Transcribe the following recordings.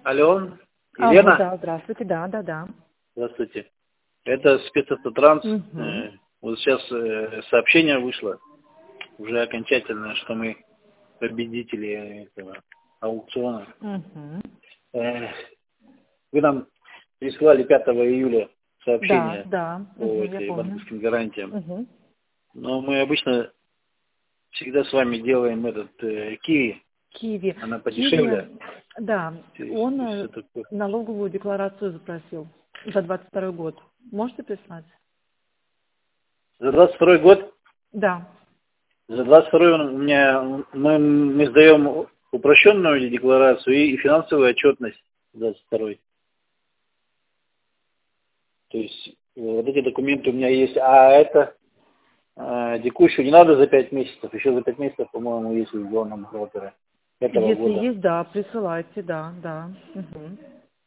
Алло, Алло, Елена? да, здравствуйте, да. Здравствуйте. Это спецавтотранс. Угу. Вот сейчас сообщение вышло, уже окончательно, что мы победители этого аукциона. Угу. Вы нам прислали 5 июля Да, сообщение да, по я этой помню. банковским гарантиям. Угу. Но мы обычно всегда с вами делаем этот Киви. Киви. Она Киви, подешевле. да, То есть он всё такое. налоговую декларацию запросил за 22 год. Можете прислать? За 22 год? Да. За 22 у меня мы сдаем упрощенную декларацию и финансовую отчетность 22. То есть вот эти документы у меня есть. А это текущую не надо за 5 месяцев. Еще за 5 месяцев, по-моему, есть у главного бухгалтера этого Если года. есть, да, присылайте, да. Угу.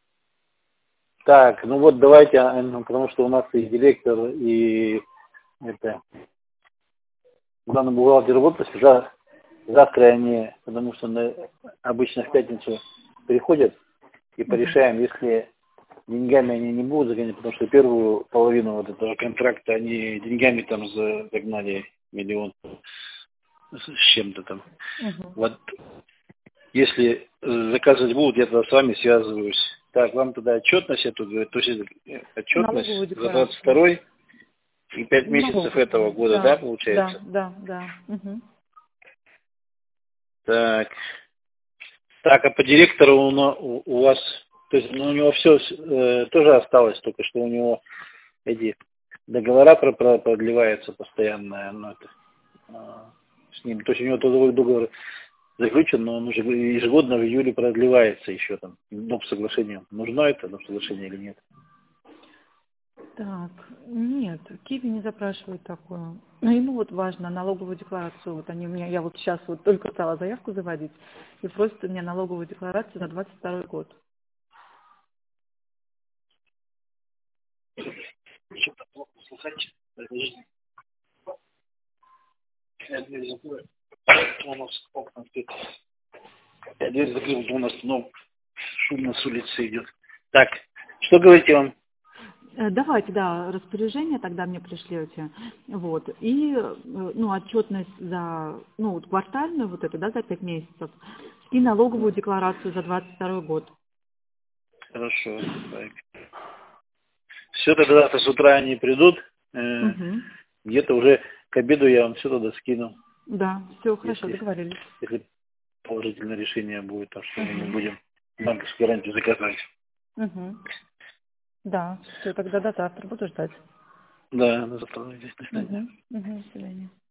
Так, ну вот давайте, потому что у нас и директор, и это главный бухгалтер в отпуске. Завтра они, потому что обычно в пятницу приходят и Угу. порешаем, если деньгами они не будут загонять, потому что первую половину вот этого контракта они деньгами там загнали миллион с чем-то там. Угу. Вот если заказывать будут, я тогда с вами связываюсь. Так, вам тогда отчетность эту, то есть отчетность Налоговую за декларацию. 22 и 5 месяцев этого Налоговую, года, да, да, да, получается? да, да. Угу. Так. Так, а по директору у вас, то есть у него все тоже осталось, только что у него эти договора продлеваются постоянно, ну, это, с ним. То есть у него трудовой договор заключен, но он уже ежегодно в июле продлевается еще там, доп. Соглашение. Нужно это доп. Соглашение или нет? Так, нет, Киви не запрашивает такое. Но ему вот важно налоговую декларацию. Вот они у меня, я вот сейчас вот только стала заявку заводить и просят у меня налоговую декларацию на 22 год. Что-то плохо слышать. Подожди. Я дверь закрою. У нас окна открыты. Я дверь закрыл, у нас шумно с улицы идет. Так, что говорите вам? Давайте, да, распоряжение тогда мне пришлете. Вот. И, ну, отчетность за, ну, вот квартальную вот эту, да, за 5 месяцев. И налоговую декларацию за 22 год. Хорошо. Так. Все, тогда завтра с утра они придут. Угу. Где-то уже к обеду я вам все тогда скину, Да, все хорошо, если, договорились. если положительное решение будет, так что мы Угу. будем банковскую гарантию заказать. Угу. Да, все, тогда до завтра буду ждать. Да, на завтра здесь, до свидания. До свидания.